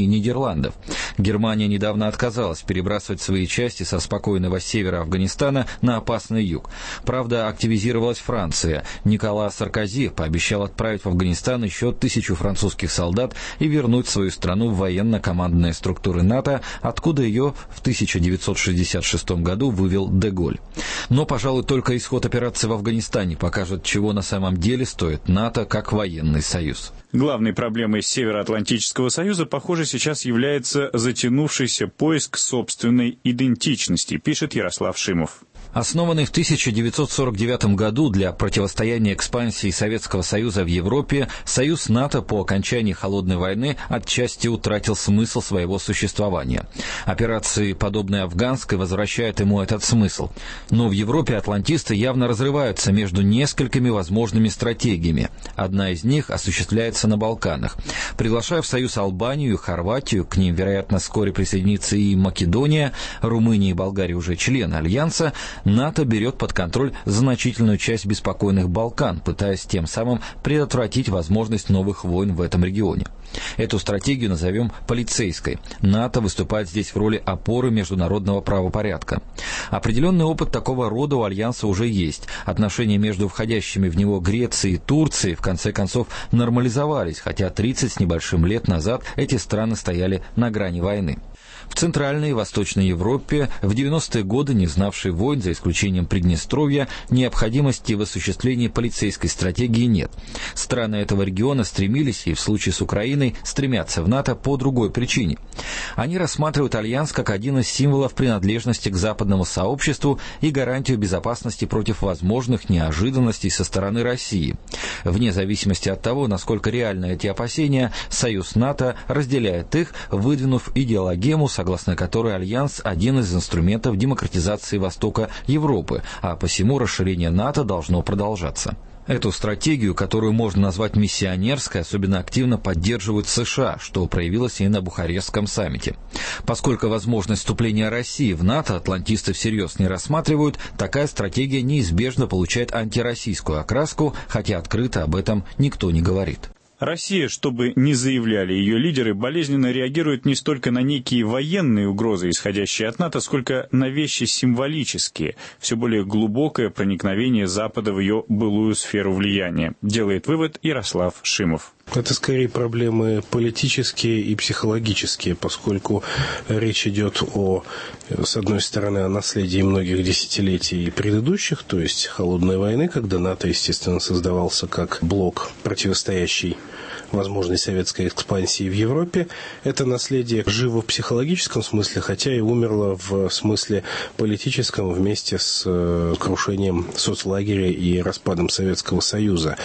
и Нидерландов. Германия недавно отказалась перебрасывать свои части со спокойного севера Афганистана на опасный юг. Правда, активизировалась Франция. Никола Саркози пообещал отправить в Афганистан еще тысячу французских солдат и вернуть свою страну в военно-командные структуры НАТО, откуда ее в тысяча девятьсот шестьдесят шестом году вывел де-Голь. Но, пожалуй, только исход операции в Афганистане покажет, чего на самом деле стоит НАТО как военный союз. Главной проблемой Североатлантического союза, похоже, сейчас является затянувшийся поиск собственной идентичности, пишет Ярослав Шимов. Основанный в тысяча девятьсот сорок девятом году для противостояния экспансии Советского Союза в Европе, Союз НАТО по окончании Холодной войны отчасти утратил смысл своего существования. Операции, подобные афганской, возвращают ему этот смысл. Но в Европе атлантисты явно разрываются между несколькими возможными стратегиями. Одна из них осуществляется на Балканах. Приглашая в Союз Албанию и Хорватию, к ним, вероятно, вскоре присоединится и Македония, Румыния и Болгария уже члены Альянса, НАТО берет под контроль значительную часть беспокойных Балкан, пытаясь тем самым предотвратить возможность новых войн в этом регионе. Эту стратегию назовем полицейской. НАТО выступает здесь в роли опоры международного правопорядка. Определенный опыт такого рода у Альянса уже есть. Отношения между входящими в него Грецией и Турцией в конце концов нормализовались, хотя тридцать с небольшим лет назад эти страны стояли на грани войны. В Центральной и Восточной Европе в девяностые годы, не знавшей войн, за исключением Приднестровья, необходимости в осуществлении полицейской стратегии нет. Страны этого региона стремились, и в случае с Украиной стремятся в НАТО по другой причине. Они рассматривают Альянс как один из символов принадлежности к западному сообществу и гарантию безопасности против возможных неожиданностей со стороны России. Вне зависимости от того, насколько реальны эти опасения, Союз НАТО разделяет их, выдвинув идеологему, согласно которой Альянс – один из инструментов демократизации Востока Европы, а посему расширение НАТО должно продолжаться. Эту стратегию, которую можно назвать миссионерской, особенно активно поддерживают США, что проявилось и на Бухарестском саммите. Поскольку возможность вступления России в НАТО атлантисты всерьез не рассматривают, такая стратегия неизбежно получает антироссийскую окраску, хотя открыто об этом никто не говорит. Россия, чтобы не заявляли ее лидеры, болезненно реагирует не столько на некие военные угрозы, исходящие от НАТО, сколько на вещи символические, все более глубокое проникновение Запада в ее былую сферу влияния, делает вывод Ярослав Шимов. Это скорее проблемы политические и психологические, поскольку речь идет о, с одной стороны, о наследии многих десятилетий предыдущих, то есть холодной войны, когда НАТО, естественно, создавался как блок, противостоящий возможной советской экспансии в Европе. Это наследие живо в психологическом смысле, хотя и умерло в смысле политическом вместе с крушением соцлагеря и распадом Советского Союза.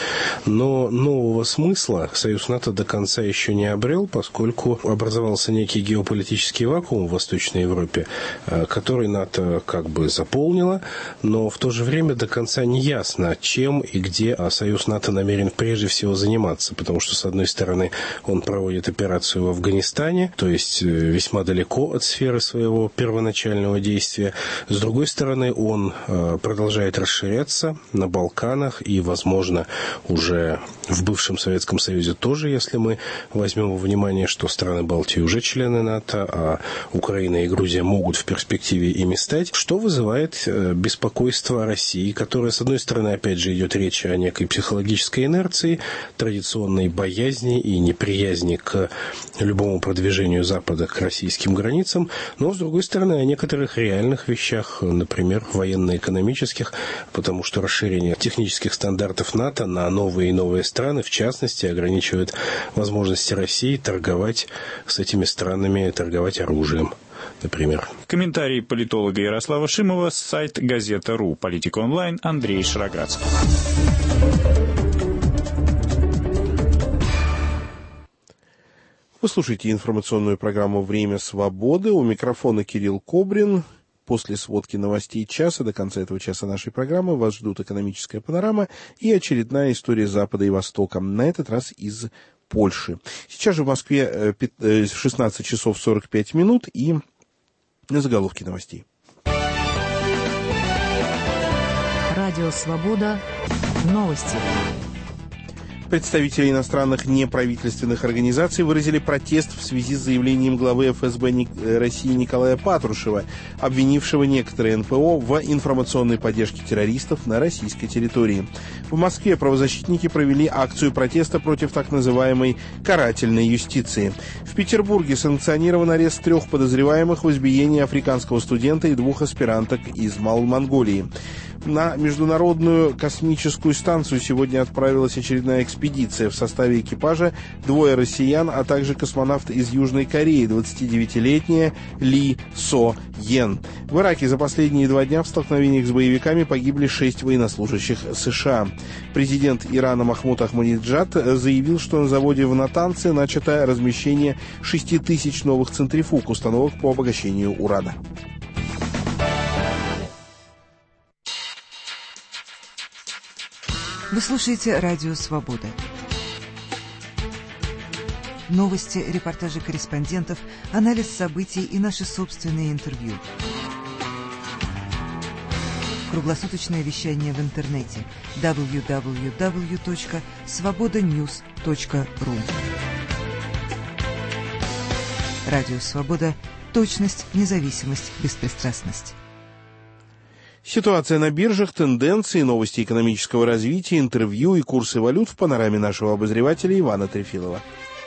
Но нового смысла Союз НАТО до конца еще не обрел, поскольку образовался некий геополитический вакуум в Восточной Европе, который НАТО как бы заполнило, но в то же время до конца не ясно, чем и где Союз НАТО намерен прежде всего заниматься, потому что, с одной стороны, он проводит операцию в Афганистане, то есть весьма далеко от сферы своего первоначального действия. С другой стороны, он продолжает расширяться на Балканах и, возможно, уже в бывшем Советском Союзе тоже, если мы возьмем во внимание, что страны Балтии уже члены НАТО, а Украина и Грузия могут в перспективе ими стать, что вызывает беспокойство России, которая, с одной стороны, опять же, идет речь о некой психологической инерции, традиционной боязни и неприязни к любому продвижению Запада к российским границам, но, с другой стороны, о некоторых реальных вещах, например, военно-экономических, потому что расширение технических стандартов НАТО на новые и новые страны, в частности, ограничивает возможности России торговать с этими странами, торговать оружием, например. Комментарий политолога Ярослава Шимова с сайта Газета.ру. Политика онлайн. Андрей Шароградский. Вы слушаете информационную программу «Время свободы». У микрофона Кирилл Кобрин. После сводки новостей часа до конца этого часа нашей программы вас ждут экономическая панорама и очередная история Запада и Востока, на этот раз из Польши. Сейчас же в Москве шестнадцать часов сорок пять минут и заголовки новостей. Радио «Свобода». Новости. Представители иностранных неправительственных организаций выразили протест в связи с заявлением главы эф эс бэ России Николая Патрушева, обвинившего некоторые эн пэ о в информационной поддержке террористов на российской территории. В Москве правозащитники провели акцию протеста против так называемой карательной юстиции. В Петербурге санкционирован арест трех подозреваемых в избиении африканского студента и двух аспиранток из Монголии. На Международную космическую станцию сегодня отправилась очередная экспедиция. В составе экипажа двое россиян, а также космонавт из Южной Кореи, двадцатидевятилетняя Ли Со Йен. В Ираке за последние два дня в столкновениях с боевиками погибли шесть военнослужащих США. Президент Ирана Махмуд Ахмадинеджад заявил, что на заводе в Натанце начато размещение шести тысяч новых центрифуг, установок по обогащению урана. Вы слушаете «Радио Свобода». Новости, репортажи корреспондентов, анализ событий и наши собственные интервью. Круглосуточное вещание в интернете дабл ю дабл ю дабл ю точка свобода ньюс точка ру. Радио Свобода. Точность, независимость, беспристрастность. Ситуация на биржах, тенденции, новости экономического развития, интервью и курсы валют в панораме нашего обозревателя Ивана Трефилова.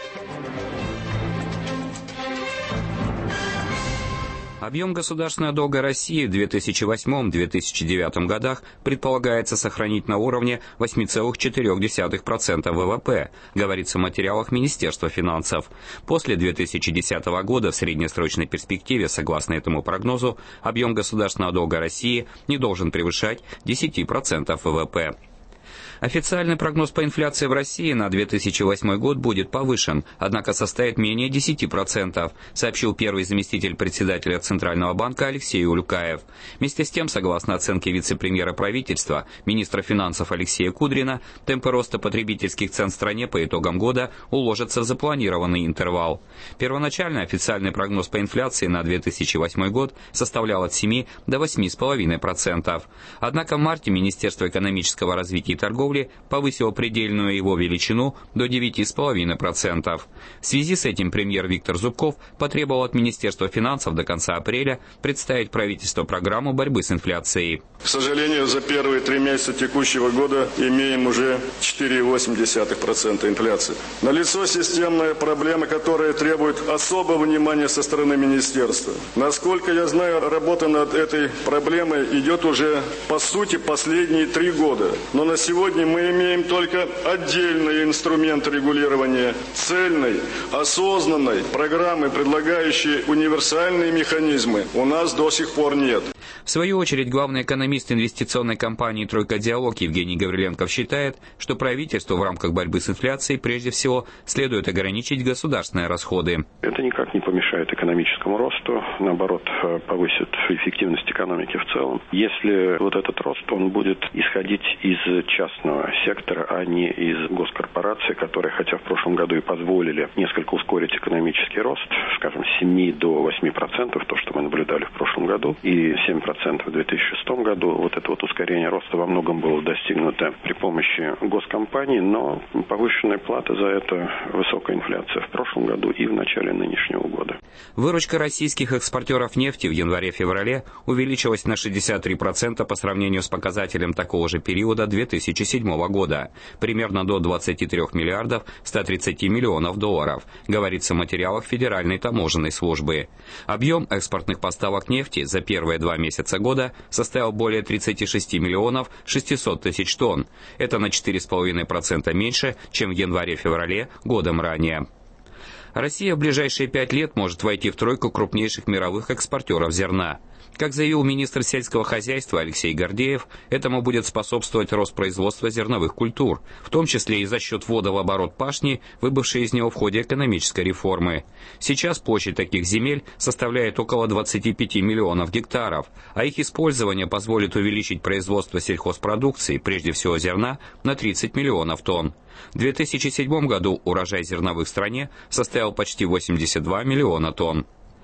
Объем государственного долга России в две тысячи восьмом — две тысячи девятом годах предполагается сохранить на уровне восемь целых четыре десятых процента вэ вэ пэ, говорится в материалах Министерства финансов. После две тысячи десятого года в среднесрочной перспективе, согласно этому прогнозу, объем государственного долга России не должен превышать десять процентов вэ вэ пэ. Официальный прогноз по инфляции в России на две тысячи восьмой год будет повышен, однако составит менее десяти процентов, сообщил первый заместитель председателя Центрального банка Алексей Улюкаев. Вместе с тем, согласно оценке вице-премьера правительства, министра финансов Алексея Кудрина, темпы роста потребительских цен в стране по итогам года уложатся в запланированный интервал. Первоначально официальный прогноз по инфляции на две тысячи восьмой год составлял от семи до восьми целых пяти десятых процента. Однако в марте Министерство экономического развития и торговли повысил предельную его величину до девяти целых пяти десятых процента. В связи с этим премьер Виктор Зубков потребовал от Министерства финансов до конца апреля представить правительству программу борьбы с инфляцией. К сожалению, за первые три месяца текущего года имеем уже четыре целых восемь десятых процента инфляции. Налицо системная проблема, которая требует особого внимания со стороны министерства. Насколько я знаю, работа над этой проблемой идет уже, по сути, последние три года. Но на сегодня мы имеем только отдельные инструменты регулирования цельной, осознанной программы, предлагающей универсальные механизмы, у нас до сих пор нет. В свою очередь, главный экономист инвестиционной компании «Тройка Диалог» Евгений Гавриленков считает, что правительству в рамках борьбы с инфляцией прежде всего следует ограничить государственные расходы. Это никак не помешает экономическому росту, наоборот, повысит эффективность экономики в целом. Если вот этот рост, он будет исходить из частного сектора, а не из госкорпораций, которые, хотя в прошлом году и позволили несколько ускорить экономический рост, скажем, с семи до восьми процентов, то, что мы наблюдали в прошлом году, и семь процентов в две тысячи шестом году, вот это вот ускорение роста во многом было достигнуто при помощи госкомпаний, но повышенная плата за это высокая инфляция в прошлом году и в начале нынешнего года. Выручка российских экспортеров нефти в январе-феврале увеличилась на шестьдесят три процента по сравнению с показателем такого же периода две тысячи седьмого года, примерно до двадцати трёх миллиардов ста тридцати миллионов долларов, говорится в материалах Федеральной таможенной службы. Объем экспортных поставок нефти за первые два месяца года составил более тридцати шести миллионов шестисот тысяч тонн. Это на четыре целых пять десятых процента меньше, чем в январе-феврале годом ранее. Россия в ближайшие пять лет может войти в тройку крупнейших мировых экспортеров зерна. Как заявил министр сельского хозяйства Алексей Гордеев, этому будет способствовать рост производства зерновых культур, в том числе и за счет ввода в оборот пашни, выбывшей из него в ходе экономической реформы. Сейчас площадь таких земель составляет около двадцати пяти миллионов гектаров, а их использование позволит увеличить производство сельхозпродукции, прежде всего зерна, на тридцать миллионов тонн. В две тысячи седьмом году урожай зерновых в стране составил почти восемьдесят два миллиона тонн.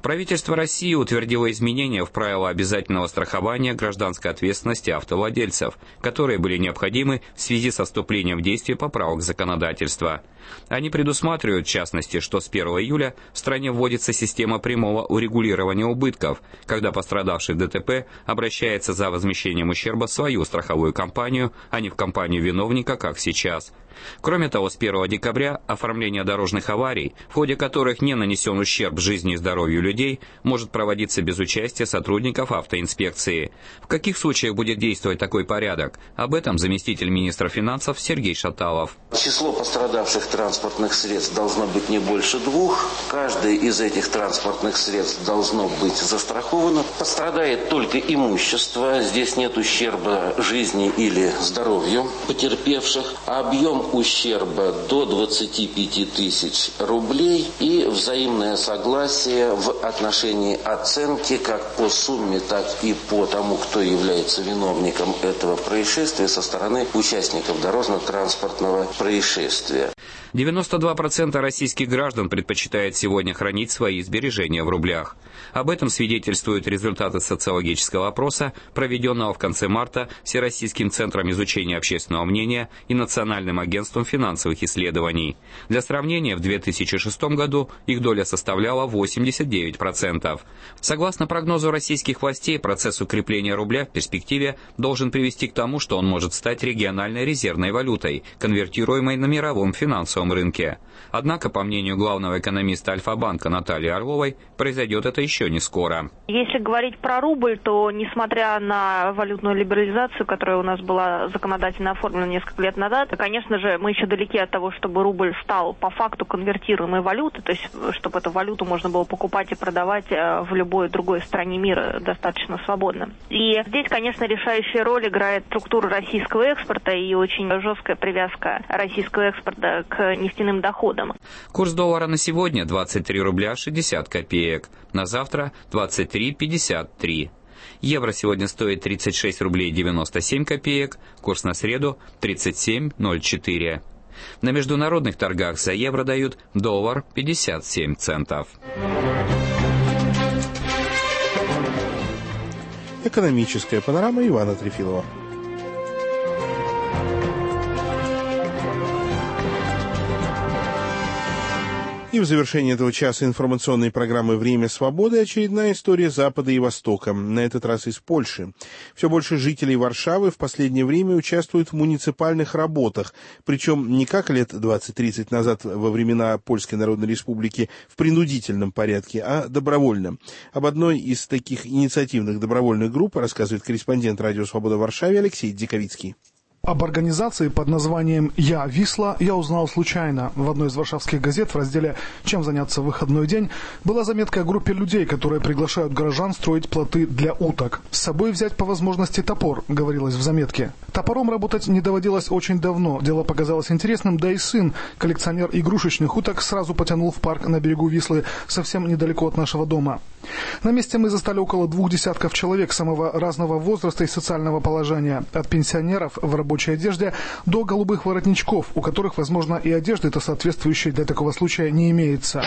Правительство России утвердило изменения в правила обязательного страхования гражданской ответственности автовладельцев, которые были необходимы в связи со вступлением в действие поправок законодательства. Они предусматривают, в частности, что с первого июля в стране вводится система прямого урегулирования убытков, когда пострадавший в ДТП обращается за возмещением ущерба в свою страховую компанию, а не в компанию виновника, как сейчас. Кроме того, с первого декабря оформление дорожных аварий, в ходе которых не нанесен ущерб жизни и здоровью людей, может проводиться без участия сотрудников автоинспекции. В каких случаях будет действовать такой порядок? Об этом заместитель министра финансов Сергей Шаталов. Число пострадавших транспортных средств должно быть не больше двух. Каждое из этих транспортных средств должно быть застраховано. Пострадает только имущество. Здесь нет ущерба жизни или здоровью потерпевших. Объем ущерба до двадцати пяти тысяч рублей и взаимное согласие в отношении оценки как по сумме, так и по тому, кто является виновником этого происшествия со стороны участников дорожно-транспортного происшествия. девяносто два процента российских граждан предпочитают сегодня хранить свои сбережения в рублях. Об этом свидетельствуют результаты социологического опроса, проведенного в конце марта Всероссийским центром изучения общественного мнения и Национальным агентством финансовых исследований. Для сравнения, в две тысячи шестом году их доля составляла восемьдесят девять процентов. Согласно прогнозу российских властей, процесс укрепления рубля в перспективе должен привести к тому, что он может стать региональной резервной валютой, конвертируемой на мировом финансовом рынке. Однако, по мнению главного экономиста Альфа-банка Натальи Орловой, произойдет это еще не скоро. Если говорить про рубль, то несмотря на валютную либерализацию, которая у нас была законодательно оформлена несколько лет назад, конечно же, мы еще далеки от того, чтобы рубль стал по факту конвертируемой валютой, то есть чтобы эту валюту можно было покупать и продавать в любой другой стране мира достаточно свободно. И здесь, конечно, решающая роль играет структура российского экспорта и очень жесткая привязка российского экспорта к нефтяным доходам. Курс доллара на сегодня двадцать три рубля шестьдесят копеек, на завтра двадцать три пятьдесят три. Евро сегодня стоит тридцать шесть рублей девяносто семь копеек, курс на среду тридцать семь ноль четыре. На международных торгах за евро дают доллар пятьдесят семь центов. Экономическая панорама Ивана Трефилова. И в завершении этого часа информационной программы «Время свободы» очередная история Запада и Востока, на этот раз из Польши. Все больше жителей Варшавы в последнее время участвуют в муниципальных работах, причем не как лет двадцать-тридцать назад во времена Польской Народной Республики в принудительном порядке, а добровольно. Об одной из таких инициативных добровольных групп рассказывает корреспондент «Радио Свобода» в Варшаве Алексей Диковицкий. Об организации под названием «Я Висла» я узнал случайно. В одной из варшавских газет в разделе «Чем заняться в выходной день» была заметка о группе людей, которые приглашают горожан строить плоты для уток. С собой взять по возможности топор, говорилось в заметке. Топором работать не доводилось очень давно. Дело показалось интересным, да и сын, коллекционер игрушечных уток, сразу потянул в парк на берегу Вислы, совсем недалеко от нашего дома. На месте мы застали около двух десятков человек самого разного возраста и социального положения. От пенсионеров в рабочей одежде до голубых воротничков, у которых, возможно, и одежды-то соответствующей для такого случая не имеется.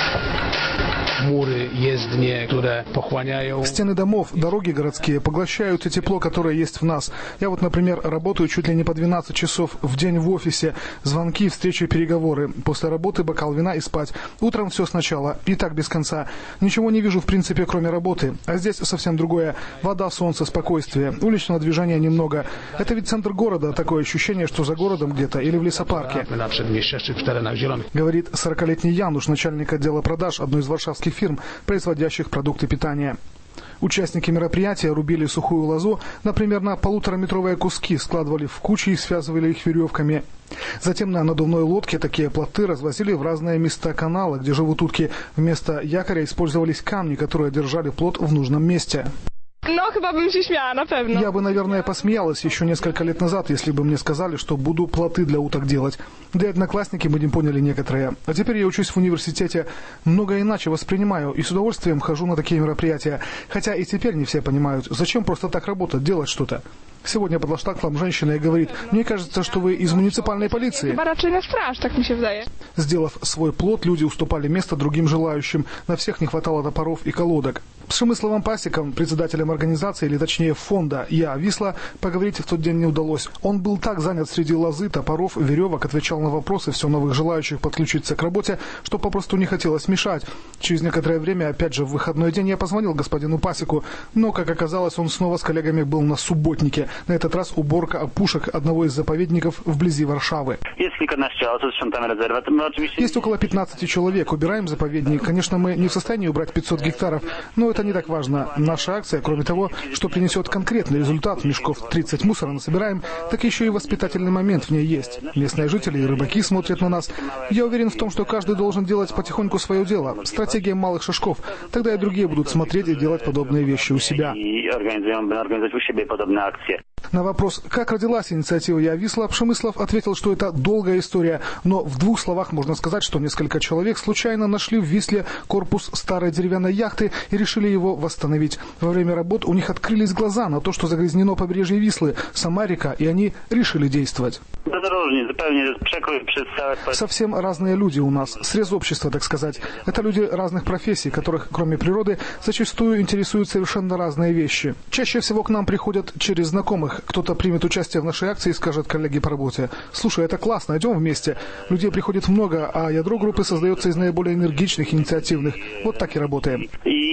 Стены домов, дороги городские поглощают и тепло, которое есть в нас. Я вот, например, работаю чуть ли не по двенадцать часов в день в офисе. Звонки, встречи, переговоры. После работы бокал вина и спать. Утром все сначала. И так без конца. Ничего не вижу, в принципе, кроме работы. А здесь совсем другое. Вода, солнце, спокойствие. Уличного движения немного. Это ведь центр города. Такое ощущение, что за городом где-то или в лесопарке. Говорит сорокалетний Януш, начальник отдела продаж одной из варшавских фирм, производящих продукты питания. Участники мероприятия рубили сухую лозу, например, на полутораметровые куски, складывали в кучи и связывали их веревками. Затем на надувной лодке такие плоты развозили в разные места канала, где живут утки. Вместо якоря использовались камни, которые держали плот в нужном месте. Я бы, наверное, посмеялась еще несколько лет назад, если бы мне сказали, что буду плоты для уток делать. Да и одноклассники бы не поняли некоторые. А теперь я учусь в университете, много иначе воспринимаю и с удовольствием хожу на такие мероприятия. Хотя и теперь не все понимают, зачем просто так работать, делать что-то. Сегодня подошла к вам женщина и говорит: «Мне кажется, что вы из муниципальной полиции». Сделав свой плод, люди уступали место другим желающим. На всех не хватало топоров и колодок. С Шемысловым Пасиком, председателем организации, или точнее фонда «Я Висла», поговорить в тот день не удалось. Он был так занят среди лозы, топоров, веревок, отвечал на вопросы все новых желающих подключиться к работе, что попросту не хотелось мешать. Через некоторое время, опять же в выходной день, я позвонил господину Пасику, но, как оказалось, он снова с коллегами был на субботнике. На этот раз уборка опушек одного из заповедников вблизи Варшавы. Есть около пятнадцати человек. Убираем заповедник. Конечно, мы не в состоянии убрать пятьсот гектаров, но это не так важно. Наша акция, кроме того, что принесет конкретный результат, мешков тридцать мусора насобираем, так еще и воспитательный момент в ней есть. Местные жители и рыбаки смотрят на нас. Я уверен в том, что каждый должен делать потихоньку свое дело. Стратегия малых шажков. Тогда и другие будут смотреть и делать подобные вещи у себя. На вопрос, как родилась инициатива «Я Висла», Шемыслов ответил, что это долгая история, но в двух словах можно сказать, что несколько человек случайно нашли в Висле корпус старой деревянной яхты и решили его восстановить. Во время работ у них открылись глаза на то, что загрязнено побережье Вислы, сама река, и они решили действовать. Совсем разные люди у нас, срез общества, так сказать. Это люди разных профессий, которых, кроме природы, зачастую интересуют совершенно разные вещи. Чаще всего к нам приходят через знакомых. Кто-то примет участие в нашей акции и скажет коллеге по работе: «Слушай, это классно, идем вместе». Людей приходит много, а ядро группы создается из наиболее энергичных, инициативных. Вот так и работаем.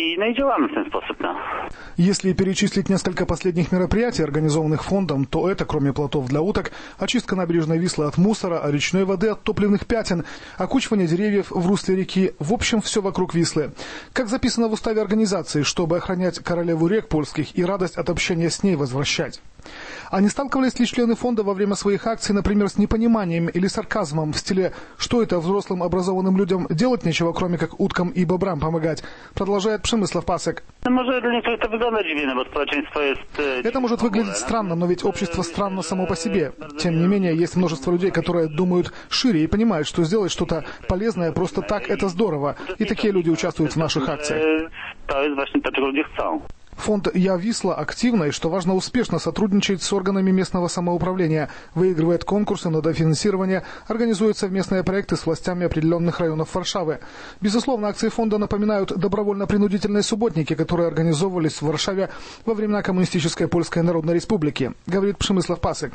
Если перечислить несколько последних мероприятий, организованных фондом, то это, кроме плотов для уток, очистка набережной Вислы от мусора, а речной воды от топливных пятен, окучивание деревьев в русле реки, в общем, все вокруг Вислы. Как записано в уставе организации, чтобы охранять королеву рек польских и радость от общения с ней возвращать. А не сталкивались ли члены фонда во время своих акций, например, с непониманием или сарказмом в стиле «что это взрослым образованным людям делать нечего, кроме как уткам и бобрам помогать?» Продолжает Przemysław Pasek. Это может выглядеть странно, но ведь общество странно само по себе. Тем не менее, есть множество людей, которые думают шире и понимают, что сделать что-то полезное просто так – это здорово. И такие люди участвуют в наших акциях. Фонд «Я Висла» активно и, что важно, успешно сотрудничает с органами местного самоуправления, выигрывает конкурсы на дофинансирование, организует совместные проекты с властями определенных районов Варшавы. Безусловно, акции фонда напоминают добровольно-принудительные субботники, которые организовывались в Варшаве во времена коммунистической Польской Народной Республики, говорит Przemysław Pasek.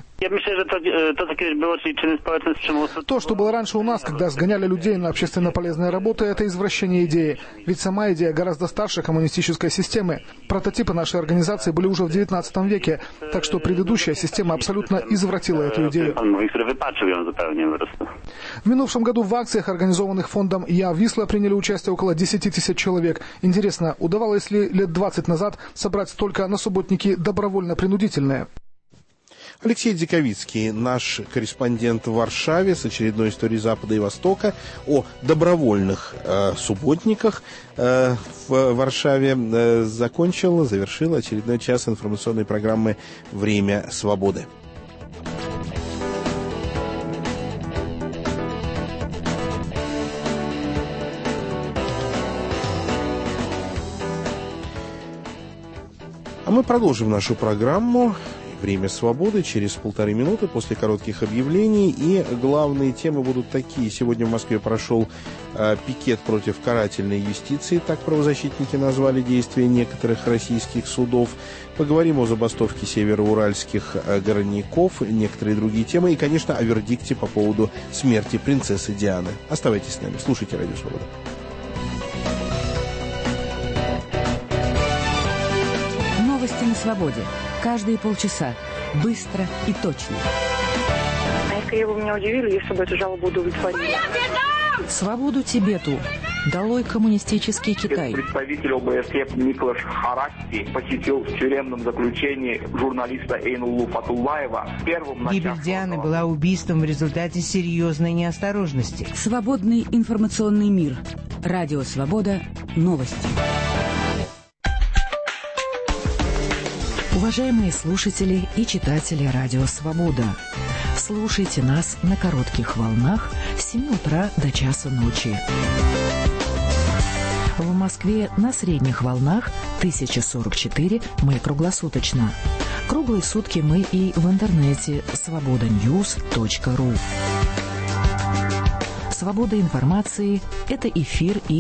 То, что было раньше у нас, когда сгоняли людей на общественно полезные работы, это извращение идеи. Ведь сама идея гораздо старше коммунистической системы. Прототипы нашей организации были уже в девятнадцатом веке, так что предыдущая система абсолютно извратила эту идею. В минувшем году в акциях, организованных фондом «Я Висла», приняли участие около десяти тысяч человек. Интересно, удавалось ли лет двадцать назад собрать столько на субботники добровольно-принудительные? Алексей Диковицкий, наш корреспондент в Варшаве, с очередной историей Запада и Востока о добровольных э, субботниках э, в Варшаве э, закончил, завершил очередной час информационной программы «Время свободы». А мы продолжим нашу программу «Время свободы» через полторы минуты после коротких объявлений. И главные темы будут такие. Сегодня в Москве прошел э, пикет против карательной юстиции. Так правозащитники назвали действия некоторых российских судов. Поговорим о забастовке североуральских э, горняков, некоторые другие темы. И, конечно, о вердикте по поводу смерти принцессы Дианы. Оставайтесь с нами. Слушайте «Радио Свобода». Новости на свободе. Каждые полчаса. Быстро и точно. Они скорее бы меня удивили, если бы эту жалобу удовлетворили. Свободу Тибету. Долой коммунистический Китай. Представитель ОБСЕ Николаш Харасти посетил в тюремном заключении журналиста Эйнуллу Фатуллаева. Первым Гибель Дианы была убийством в результате серьезной неосторожности. Свободный информационный мир. Радио Свобода. Новости. Уважаемые слушатели и читатели Радио Свобода, слушайте нас на коротких волнах с семи утра до часа ночи. В Москве Москве на средних волнах тысяча сорок четыре. Мы круглосуточно. Круглые сутки мы и в интернете свобода ньюс точка ру. Свобода информации – это эфир и